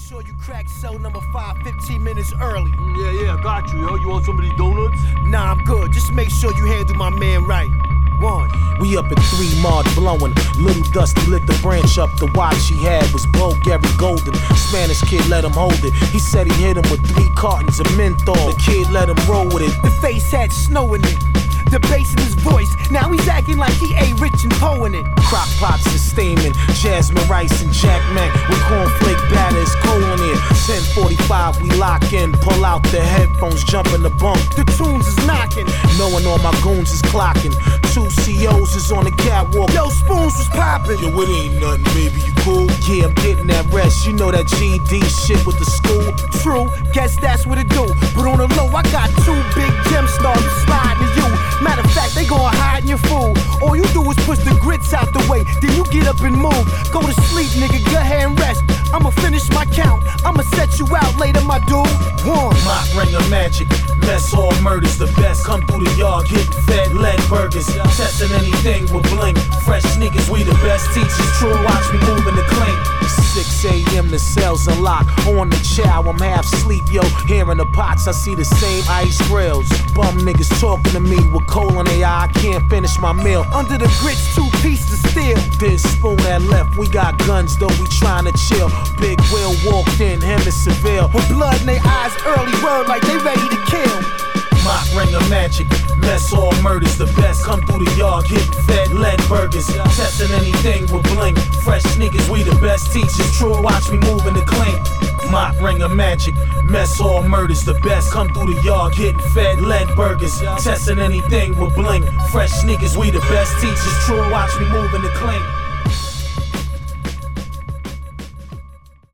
sure you crack cell number 5 15 minutes early. Yeah, got you, yo. You want some of these donuts? Nah, I'm good. Just make sure you handle my man right. One. We up at 3 March blowing. Little Dusty lit the branch up. The watch he had was Bo Gary Golden. Spanish kid let him hold it. He said he hit him with 3 cartons of menthol. The kid let him roll with it. The face had snow in it. The bass in his voice. Now he's acting like he ain't rich and Poe in it. Crock pots is steaming. Jasmine rice and Jack Mac with cornflake batter is cold in here. 10:45 we lock in. Pull out the headphones, jump in the bunk. The tunes is knocking. Knowing all my goons is clocking. 2 COs is on the catwalk. Yo, Spoons was popping. Yo, it ain't nothing, baby, you cool? Yeah, I'm getting that rest. You know that GD shit with the school. True, guess that's what it do. But on the low, I got 2 big gem stars sliding to you. Matter of fact, they gon' hide in your food. All you do is push the grits out the way. Then you get up and move. Go to sleep, nigga, go ahead and rest. I'ma finish my count. I'ma set you out later, my dude. One. Mock ring of magic. Mess hall murders the best. Come through the yard, getting fed lead burgers. Testing anything with bling. Fresh sneakers, we the best teachers. True, watch me moving the clean. 6 a.m. the cells unlocked. On the chow, I'm half asleep, yo. Here in the pots, I see the same ice grills. Bum niggas talking to me with coal in their eye. I can't finish my meal. Under the grits, 2 pieces of steel. This spoon that left, we got guns though, we trying to chill. Big Will walked in, him and Seville. With blood in their eyes, early word like they ready to kill. Mock ring of magic, mess hall murders the best. Come through the yard, getting fed lead burgers. Testing anything with bling. Fresh sneakers, we the best teachers. True, watch me moving the clean. Mock ring of magic, mess hall murders the best. Come through the yard, getting fed lead burgers. Testing anything with bling. Fresh sneakers, we the best teachers. True, watch me moving the clean.